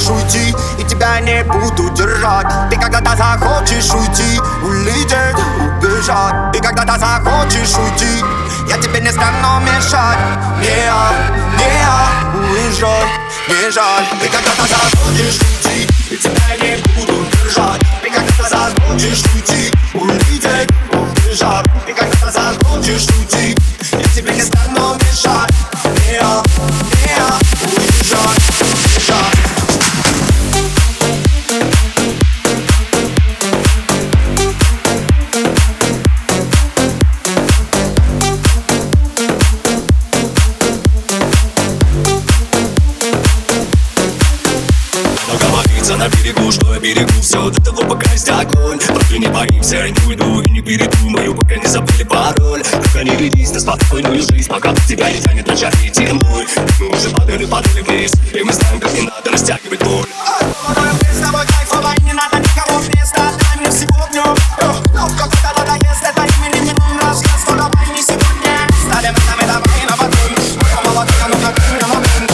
захочешь уйти, и тебя не буду держать. Ты когда-то захочешь уйти, улететь, убежать. Ты когда-то захочешь уйти, я тебе не стану мешать. Уезжай, не жаль. Ты когда-то захочешь уйти, и тебя не буду держать. Ты когда-то захочешь уйти, улететь, убежать. Ты когда-то захочешь уйти, я тебе не стану мешать. Уезжай, уезжай. На берегу, что я берегу все до того, пока есть огонь. Правда не боимся, я не уйду и не передумаю, пока не забыли пароль. Только не ведись на спокойную жизнь, пока тебя не тянет на чай тянуть. Мы уже падали вниз, и мы знаем, как не надо растягивать боль. С тобой кайфово, не надо никого вместо. Дай мне всего днем. Но в какой-то надоест, это имени минут разъезд. Но давай не сегодня, ставим это, мы давай на потом. Моя молодая, ну как меня момент.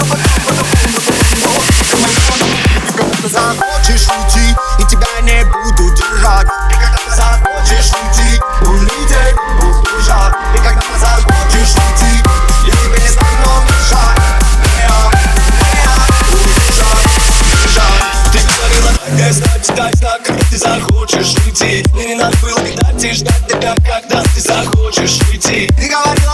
Захочешь уйти, и тебя не буду держать. И когда ты захочешь уйти, улететь, убежать. И когда ты захочешь уйти, я тебе не стану мешать. Уезжай. Ты говорила, дай знак, когда ты захочешь уйти. Мне не надо было гадать и ждать тебя, когда ты захочешь уйти. Ты говорила,